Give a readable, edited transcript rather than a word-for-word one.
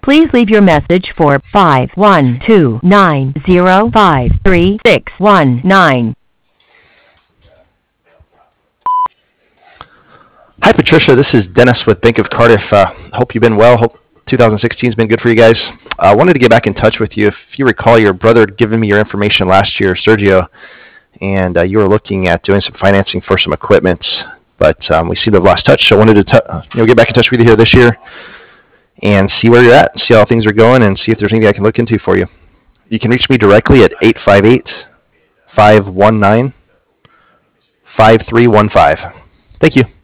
Please leave your message for 512-905-3619. Hi, Patricia. This is Dennis with Bank of Cardiff. Hope you've been well. Hope 2016 has been good for you guys. I wanted to get back in touch with you. If you recall, your brother had given me your information last year, Sergio, and you were looking at doing some financing for some equipment, but we seem to have lost touch. So I wanted to get back in touch with you here this year and see where you're at, see how things are going, and see if there's anything I can look into for you. You can reach me directly at 858-519-5315. Thank you.